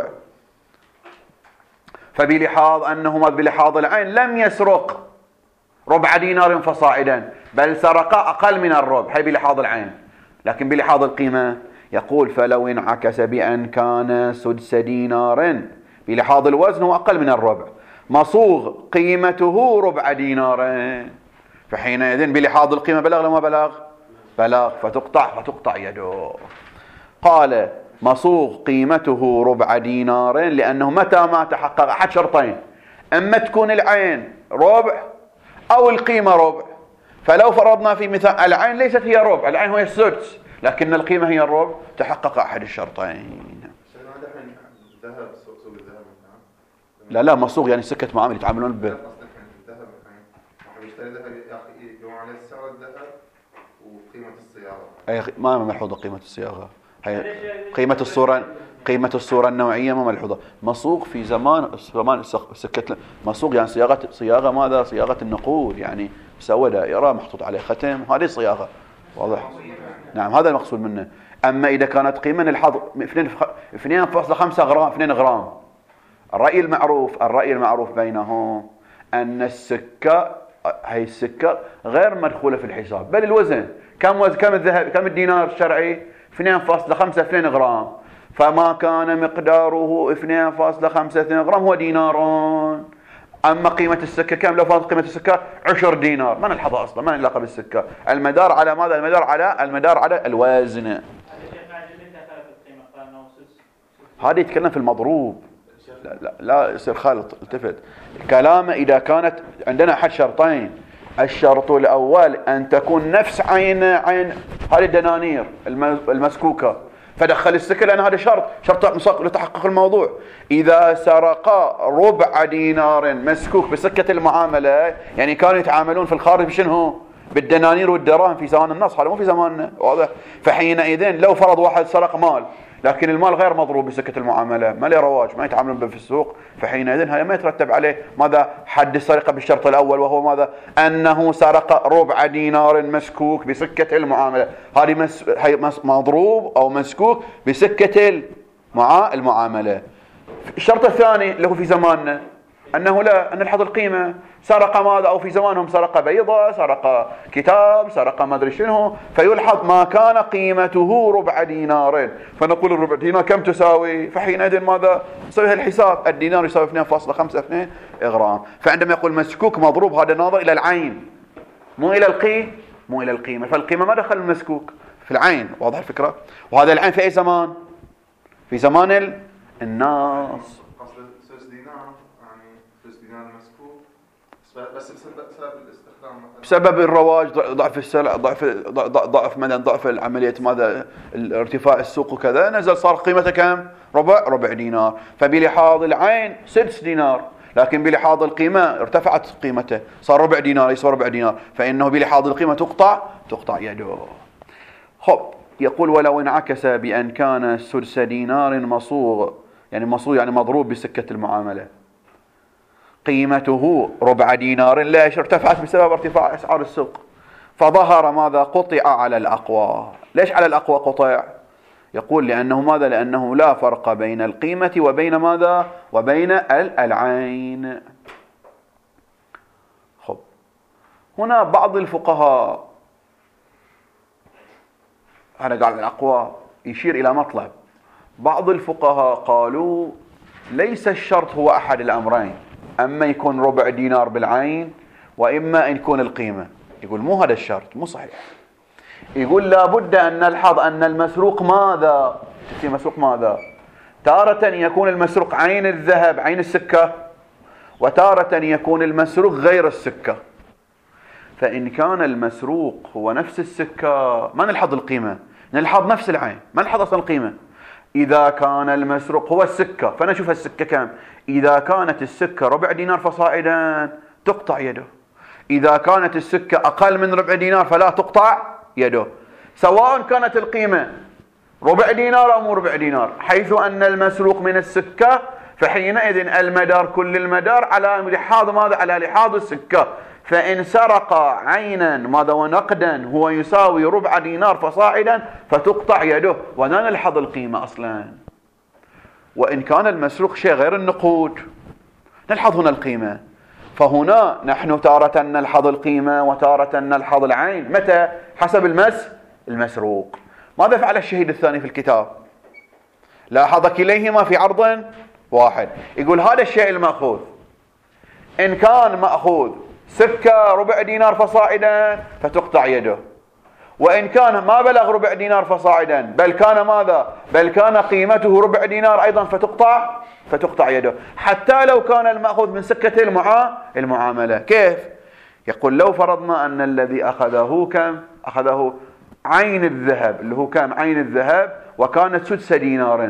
فبلحاظ أنه بلحاظ العين لم يسرق ربع دينار فصاعدا بل سرق أقل من الربع، هي بلحاظ العين. لكن بلحاظ القيمة يقول فلو انعكس بأن كان سدس دينار بلحاظ الوزن هو أقل من الربع مصوغ قيمته ربع دينارين، فحينئذ بلحاظ القيمة بلغ لما بلغ بلغ فتقطع فتقطع يده. قال مصوغ قيمته ربع دينار، لأنه متى ما تحقق أحد شرطين، أما تكون العين ربع أو القيمة ربع. فلو فرضنا في مثال العين ليست هي ربع، العين هي السدس، لكن القيمة هي الربع، تحقق أحد الشرطين. لا لا مصوغ يعني سكة معامل يتعاملون به. أي ما ملحوظة قيمة الصياغة، هي قيمة الصورة، قيمة الصورة النوعية ما ملحوظة. مصوغ في زمان زمان سكة مصوغ يعني صياغة صياغة ماذا؟ صياغة النقود، يعني سوى دائرة محطوط عليه ختم، هذه صياغة واضح. نعم هذا المقصود منه. أما إذا كانت قيمة الحظ اثنين فاصلة خمسة غرام اثنين غرام، الرأي المعروف الرأي المعروف بينهم أن السكة هي السكة غير مدخولة في الحساب، بل الوزن كم وزن كم الذهب كم الدينار الشرعي؟ اثنين فاصلة خمسة اثنين غرام، فما كان مقداره اثنين فاصلة خمسة اثنين غرام هو دينارون. أما قيمة السكة كم؟ لو فرضت قيمة السكة عشر دينار، ما نلحظها أصلا، ما نلاقى بالسكة. المدار على ماذا؟ المدار على المدار على الوزن. هذا يتكلم في المضروب. لا لا لا يصير خالط التفت الكلام. إذا كانت عندنا أحد شرطين، الشرط الأول أن تكون نفس عين عين هذه الدنانير المسكوكة، فدخل السكة لأن هذا شرط شرط لتحقق الموضوع. إذا سرق ربع دينار مسكوك بسكة المعاملة، يعني كانوا يتعاملون في الخارج بشنو؟ بالدنانير والدراهم في زمان النص، هذا مو في زماننا واضح. فحينئذ لو فرض واحد سرق مال لكن المال غير مضروب بسكة المعاملة، ما له رواج، ما يتعاملون به في السوق، فحينئذ هذا ما يترتب عليه ماذا؟ حد السرقة بالشرط الأول، وهو ماذا؟ أنه سرق ربع دينار مسكوك بسكة المعاملة. هذه مس... مس... مضروب أو مسكوك بسكة المع... المعاملة. الشرط الثاني اللي هو في زماننا أنه لا أن نلحظ القيمة، سرق ماذا؟ أو في زمانهم سرق بيضة، سرق كتاب، سرق ما أدري شنو، فيلحظ ما كان قيمته ربع دينار، فنقول الربع دينار كم تساوي؟ فحينئذ ماذا؟ يساوي الحساب، الدينار يساوي اثنين فاصلة خمسة اثنين غرام. فعندما يقول مسكوك مضروب هذا ناظر إلى العين مو إلى القيمة، مو إلى القيمة، فالقيمة ما دخل المسكوك في العين، واضح الفكرة؟ وهذا العين في أي زمان؟ في زمان الناس.
بس بسبب الاستخدام
بسبب الرواج، ضعف السلع، ضعف ضعف مثلا ضعف العمليه ماذا؟ ارتفاع السوق وكذا، نزل صار قيمته كم؟ ربع ربع دينار. فبلحاظ العين سدس دينار، لكن بلحاظ القيمه ارتفعت قيمته صار ربع دينار، يسوى ربع دينار، فانه بلحاظ القيمه تقطع تقطع يده. خب يقول ولو انعكس بان كان سدس دينار مصوغ، يعني مصوغ يعني مضروب بسكه المعامله، قيمته ربع دينار، ليش؟ ارتفعت بسبب ارتفاع أسعار السوق، فظهر ماذا؟ قطع على الأقوى. ليش على الأقوى قطع؟ يقول لأنه ماذا؟ لأنه لا فرق بين القيمة وبين ماذا؟ وبين العين. خب هنا بعض الفقهاء، أنا قال الأقوى يشير إلى مطلب، بعض الفقهاء قالوا ليس الشرط هو أحد الأمرين، أما يكون ربع دينار بالعين وإما أن يكون القيمة. يقول مو هذا الشرط، مو صحيح. يقول لابد أن نلحظ أن المسروق ماذا؟ في مسروق ماذا؟ تارة يكون المسروق عين الذهب عين السكة، وتارة يكون المسروق غير السكة. فإن كان المسروق هو نفس السكة ما نلحظ القيمة، نلحظ نفس العين، ما نلحظ أصلا القيمة. إذا كان المسروق هو السكة فنشوف السكة كم. إذا كانت السكة ربع دينار فصاعدا تقطع يده، إذا كانت السكة أقل من ربع دينار فلا تقطع يده، سواء كانت القيمة ربع دينار أو مو ربع دينار، حيث أن المسروق من السكة، فحينئذ المدار كل المدار على لحاظ ماذا؟ على لحاظ السكة. فإن سرق عينا ماذا ونقدا هو يساوي ربع دينار فصاعدا فتقطع يده ولا نلحظ القيمة أصلا. وإن كان المسروق شيء غير النقود نلحظ هنا القيمة. فهنا نحن تارة نلحظ القيمة وتارة نلحظ العين، متى؟ حسب المس المسروق. ماذا فعل الشهيد الثاني في الكتاب؟ لاحظ كليهما في عرض واحد. يقول هذا الشيء المأخوذ إن كان مأخوذ سكة ربع دينار فصاعدا فتقطع يده، وإن كان ما بلغ ربع دينار فصاعدا، بل كان ماذا؟ بل كان قيمته ربع دينار أيضا، فتقطع فتقطع يده، حتى لو كان المأخوذ من سكة المعا المعاملة. كيف؟ يقول لو فرضنا أن الذي أخذه كم؟ أخذه عين الذهب، اللي هو كم؟ عين الذهب، وكانت سدس دينار،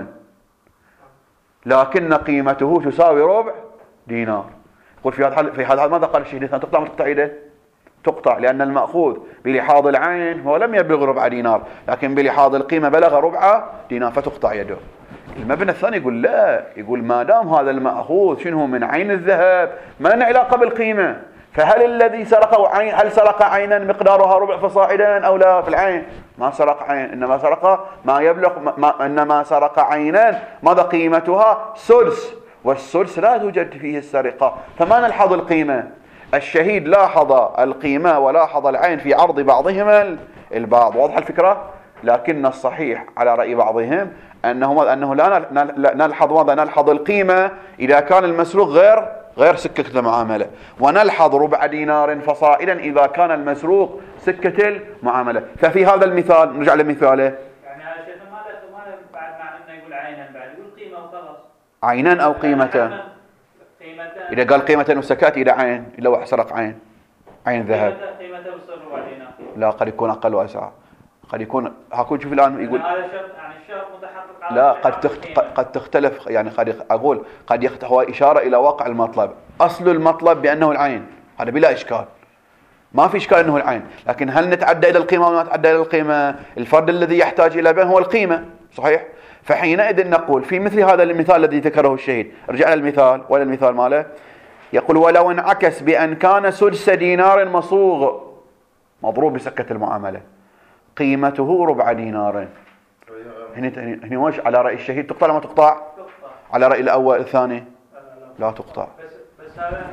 لكن قيمته تساوي ربع دينار. يقول في هذا الحال في هذا الحال ماذا قال الشيخ؟ تقطع ما تقطع يده؟ تقطع، لأن المأخوذ بلحاظ العين هو لم يبلغ ربع دينار، لكن بلحاظ القيمة بلغ ربع دينار، فتقطع يده. المبنى الثاني يقول لا، يقول ما دام هذا المأخوذ شنو من عين الذهب ما له علاقة بالقيمة، فهل الذي سرقه عين هل سرق عينا مقدارها ربع فصاعدا أو لا؟ في العين ما سرق عين، إنما سرق ما يبلغ ما إنما سرق عينا ماذا قيمتها؟ سدس، والسدس لا توجد فيه السرقة، فما نلحظ القيمة. الشهيد لاحظ القيمة ولاحظ العين في عرض بعضهما البعض. واضح الفكرة؟ لكن الصحيح على رأي بعضهم أنه أنه لا نلحظ ماذا؟ نلحظ القيمة إذا كان المسروق غير غير سكة المعاملة، ونلحظ ربع دينار فصاعدا إذا كان المسروق سكة المعاملة. ففي هذا المثال نرجع لمثاله،
يعني هذا شيخ ما له ما له بعد مع انه يقول عينا، بعد يقول قيمة وخلاص.
عينا أو قيمة. إذا قال قيمة وسكات إلى عين، إلا واحد سرق عين عين ذهب،
قيمته وصل ربع دينار.
لا، قد يكون أقل وأسعى، قد يكون هاكون شوف الآن يقول
هذا شرط، يعني الشرط متحقق على
لا، قد تخت... قد تختلف، يعني قد أقول قد يخت... هو إشارة إلى واقع المطلب. أصل المطلب بأنه العين، هذا بلا إشكال، ما في إشكال أنه العين، لكن هل نتعدى إلى القيمة أو لا نتعدى إلى القيمة؟ الفرد الذي يحتاج إلى بيان هو القيمة، صحيح؟ فحينئذ نقول في مثل هذا المثال الذي ذكره الشهيد، رجعنا للمثال ولا المثال ماله، يقول ولو انعكس بأن كان سدس دينار مصوغ مضروب بسكة المعاملة قيمته ربع دينار، هنا هنا وش على رأي الشهيد تقطع ما تقطع؟ تقطع. على رأي الأول الثاني لا تقطع.
بس بس هذا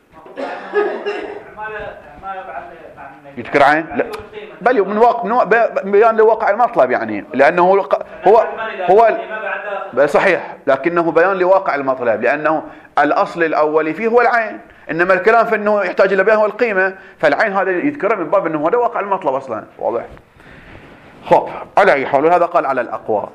ما بعد
يذكر عين؟ لا، بل من واقع من بيان لواقع المطلب، يعني لأنه هو هو هو صحيح، لكنه بيان لواقع المطلب، لأنه الأصل الأولي فيه هو العين، إنما الكلام في أنه يحتاج إلى بيان هو القيمة، فالعين هذا يذكره من باب أنه هذا واقع المطلب أصلا. واضح؟ خب على أي حال هذا قال على الأقوى.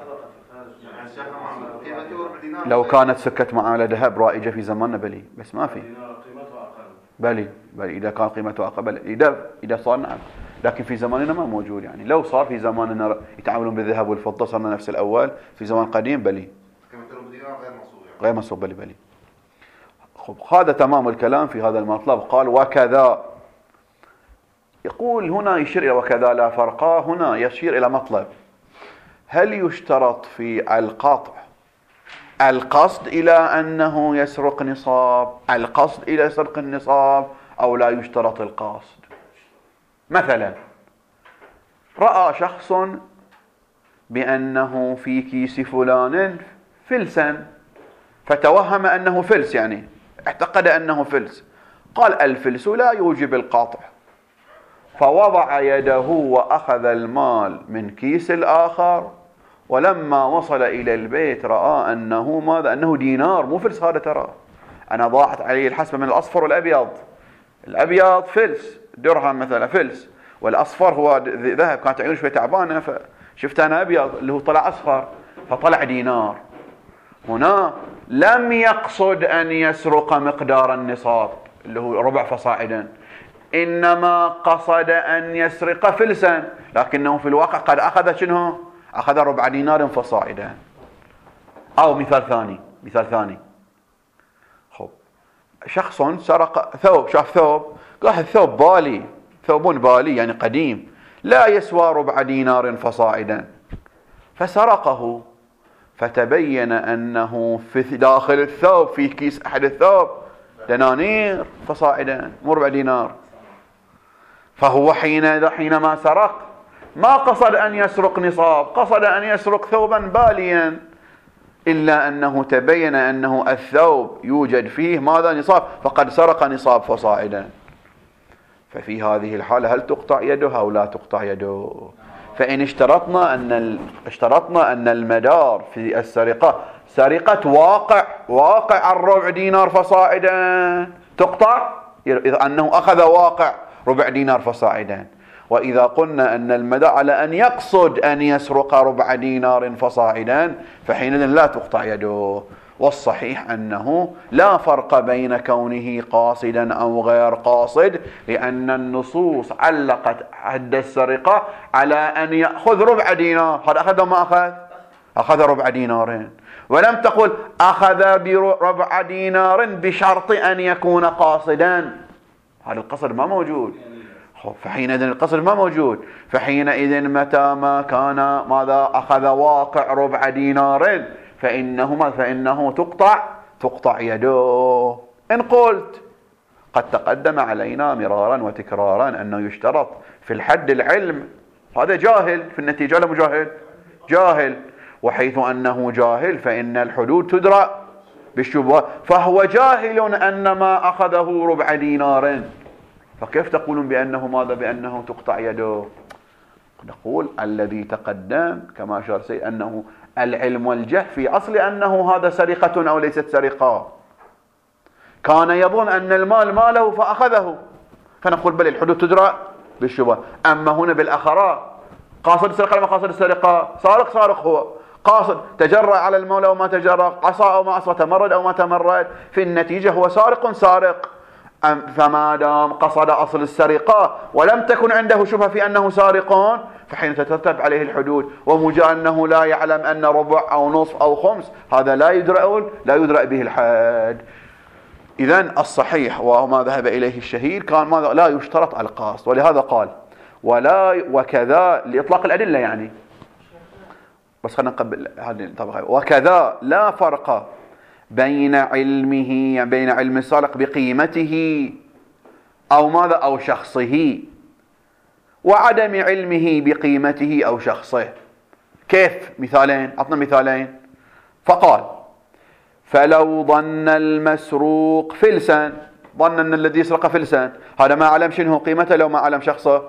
لو كانت سكة معاملة ذهب رائجة في زماننا بلي، بس ما في بلي بلي إذا كان قيمته أقل بلي، إذا إذا صار نعم، لكن في زماننا ما موجود. يعني لو صار في زماننا يتعاملون بالذهب والفضة صرنا نفس الأول، في زمان قديم بلي غير مصروف بلي بلي. خب هذا تمام الكلام في هذا المطلب. قال وكذا، يقول هنا يشير إلى وكذا لا فرقا، هنا يشير إلى مطلب، هل يشترط في القطع القصد إلى أنه يسرق نصاب، القصد إلى سرق النصاب، أو لا يشترط القصد؟ مثلا رأى شخص بأنه في كيس فلان فلسا، فتوهم أنه فلس، يعني اعتقد أنه فلس، قال الفلس لا يوجب القطع، فوضع يده وأخذ المال من كيس الآخر، ولما وصل إلى البيت رأى أنه ماذا؟ أنه دينار، مو فلس هذا، ترى أنا ضاعت عليه الحسبة من الأصفر والأبيض، الأبيض فلس درهم مثلا فلس، والأصفر هو ذهب، كانت عيونه شوي تعبانة فشفت أنا أبيض اللي هو طلع أصفر فطلع دينار. هنا لم يقصد أن يسرق مقدار النصاب اللي هو ربع فصاعدا، إنما قصد أن يسرق فلسا، لكنه في الواقع قد أخذ شنو؟ أخذ ربع دينار فصاعدا. أو مثال ثاني، مثال ثاني خب شخص سرق ثوب، شاف ثوب قال الثوب بالي، ثوب بالي يعني قديم لا يسوى ربع دينار فصاعدا، فسرقه، فتبين أنه في داخل الثوب في كيس أحد الثوب دنانير فصاعدا مو ربع دينار، فهو حين حينما سرق ما قصد أن يسرق نصاب، قصد أن يسرق ثوبا باليا، إلا أنه تبين أنه الثوب يوجد فيه ماذا؟ نصاب، فقد سرق نصاب فصاعدا. ففي هذه الحالة هل تقطع يده أو لا تقطع يده؟ فإن اشترطنا أن اشترطنا أن المدار في السرقة سرقة واقع واقع الربع دينار فصاعدا تقطع، إذا أنه أخذ واقع ربع دينار فصاعدا. وإذا قلنا أن المدى على أن يقصد أن يسرق ربع دينار فصاعدا فحينئذ لا تقطع يده. والصحيح أنه لا فرق بين كونه قاصدا أو غير قاصد، لأن النصوص علقت حد السرقة على أن يأخذ ربع دينار. هذا أخذ ما أخذ؟ أخذ ربع دينارين، ولم تقل أخذ بربع دينار بشرط أن يكون قاصدا. هذا القصد ما موجود، فحينئذ القصد ما موجود. فحينئذ متى ما كان ماذا أخذ واقع ربع دينار فإنه فإنه تقطع تقطع يده. إن قلت قد تقدم علينا مرارا وتكرارا أنه يشترط في الحد العلم، هذا جاهل في النتيجة ولا مجاهل؟ جاهل. وحيث أنه جاهل فإن الحدود تدرى بالشبهة، فهو جاهل أن ما أخذه ربع دينار، فكيف تقولون بأنه ماذا؟ بأنه تقطع يده. نقول الذي تقدم كما أشار سيد أنه العلم والجهل في أصل أنه هذا سرقة أو ليست سرقة. كان يظن أن المال ماله فأخذه، فنقول بل الحدود تدرى بالشبهة. أما هنا بالأخرى قاصد السرقة ما قاصد السرقة، سارق سارق هو قاصد، تجرأ على المولى أو ما تجرأ، عصى أو ما عصى، تمرد أو ما تمرد، في النتيجة هو سارق سارق. فما دام قصد أصل السرقة ولم تكن عنده شبهة في أنه سارق فحين تترتب عليه الحدود. ومجرد أنه لا يعلم أن ربع أو نصف أو خمس هذا لا يدرأ لا يدرأ به الحد. إذن الصحيح وما ذهب إليه الشهير كان ماذا؟ لا يشترط القصد، ولهذا قال ولا وكذا لإطلاق الأدلة يعني، بس خلينا نقبل هذه طبعا. وكذا لا فرق بين علمه يعني بين علم السارق بقيمته أو ماذا أو شخصه وعدم علمه بقيمته أو شخصه. كيف؟ مثالين، عطنا مثالين. فقال فلو ظن المسروق فلسا، ظن أن الذي يسرق فلسا، هذا ما علم شنو قيمته لو ما علم شخصه؟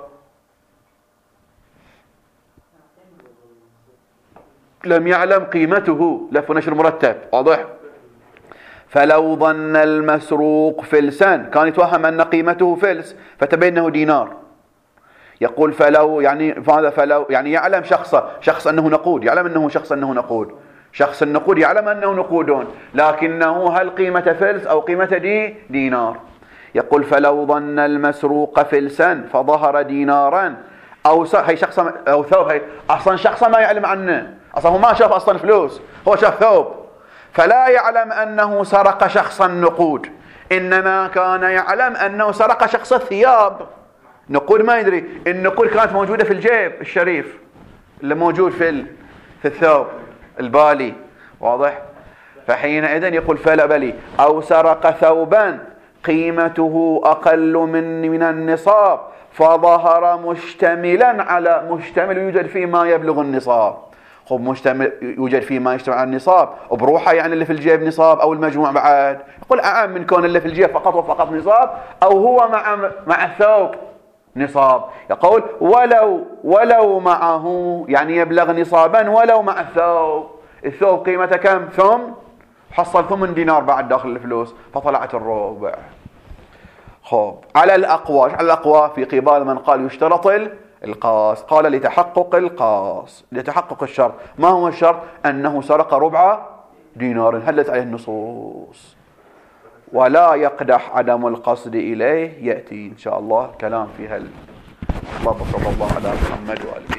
لم يعلم قيمته، لف ونشر مرتب، واضح؟ فلو ظن المسروق فلسا، كان يتوهم أن قيمته فلس فتبين أنه دينار. يقول فلو يعني فهذا فلو يعني يعلم شخصه، شخص أنه نقود، يعلم أنه شخص أنه نقود، شخص النقود يعلم أنه نقودون، لكنه هل قيمة فلس أو قيمة دي دينار. يقول فلو ظن المسروق فلسا فظهر دينارا أو هي شخص أو ثوب، هي أصلا شخص ما يعلم عنه، أصلا هو ما شاف أصلا فلوس، هو شاف ثوب، فلا يعلم أنه سرق شخص النقود، إنما كان يعلم أنه سرق شخص الثياب. نقود ما يدري، النقود كانت موجودة في الجيب الشريف اللي موجود في في الثوب البالي، واضح؟ فحينئذ يقول فلا بلي أو سرق ثوبا قيمته أقل من من النصاب فظهر مشتملا على مشتمل يوجد فيه ما يبلغ النصاب. خب مشتمل يوجد فيه ما يشتمل على النصاب وبروحه يعني اللي في الجيب نصاب أو المجموع بعد، يقول أعم من كون اللي في الجيب فقط وفقط نصاب أو هو مع مع الثوب نصاب. يقول ولو ولو معه يعني يبلغ نصابا ولو مع الثوب، الثوب قيمته كم؟ ثم حصل ثمن دينار بعد داخل الفلوس فطلعت الربع. خب على الأقوى، على الأقوى في قبال من قال يشترط القاص، قال لتحقق القاص لتحقق الشرط. ما هو الشرط؟ أنه سرق ربع دينار هلت عليه النصوص، ولا يقدح عدم القصد إليه. يأتي إن شاء الله كلام في هال. الله صلى الله على محمد وآله.